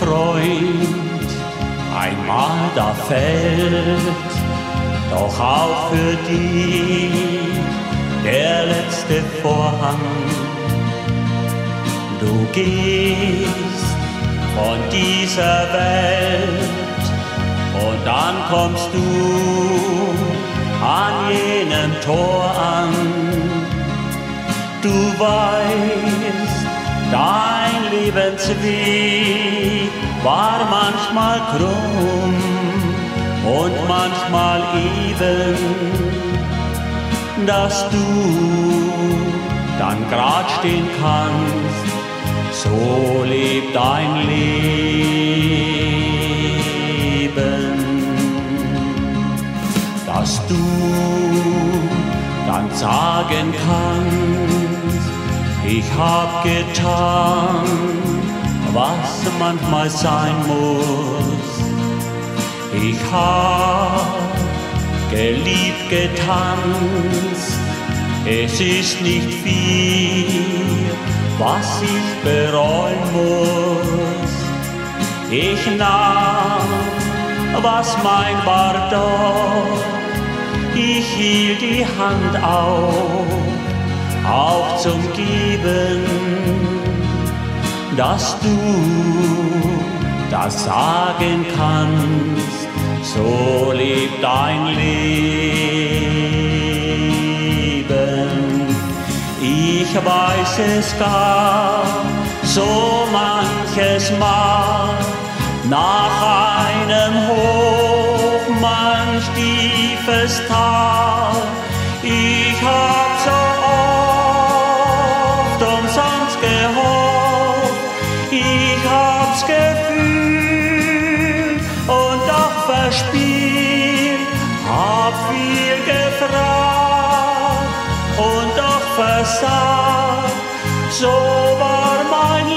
Freund einmal da fällt, doch auch für dich der letzte Vorhang. Du gehst von dieser Welt und dann kommst du an jenem Tor an. Du weißt, dein Lebensweg war manchmal krumm und manchmal eben, dass du dann grad stehen kannst. So lebt dein Leben, dass du dann sagen kannst, ich hab getan, was manchmal sein muss. Ich hab geliebt, getanzt, es ist nicht viel, was ich bereuen muss. Ich nahm, was mein war doch, ich hielt die Hand auf, auch zum Geben, dass du das sagen kannst, so lebt dein Leben. Ich weiß, es gab so manches Mal nach einem Hoch manch tiefes Tal. Ich hab so oft umsonst gehofft, ich hab's gefühlt und doch verspielt, hab viel gefragt und doch versagt, so war mein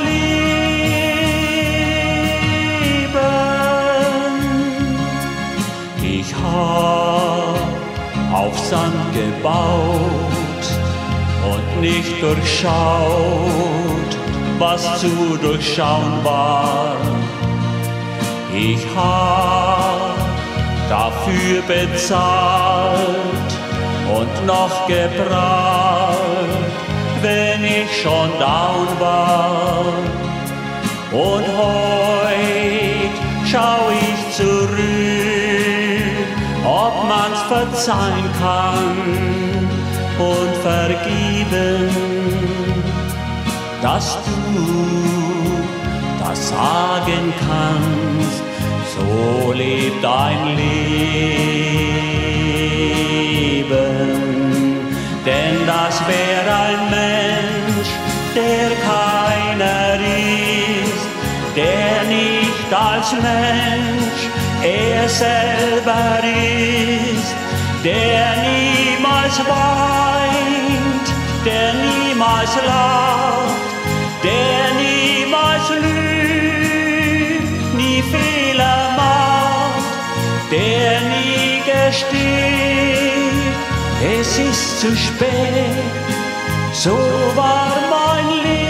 Leben. Ich hab auf Sand gebaut und nicht durchschaut, was zu durchschauen war. Ich hab dafür bezahlt und noch geprahlt, wenn ich schon down war. Und heut schau ich zurück, ob man's verzeihen kann und vergeben, dass du das sagen kannst, so lebt dein Leben. Denn das wäre ein Mensch, der keiner ist, der nicht als Mensch er selber ist, der niemals weint, der niemals lacht, der niemals lügt, nie Fehler macht, der nie gesteht, es ist zu spät, so war mein Leben.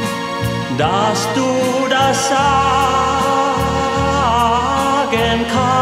Dass du das sagen kannst,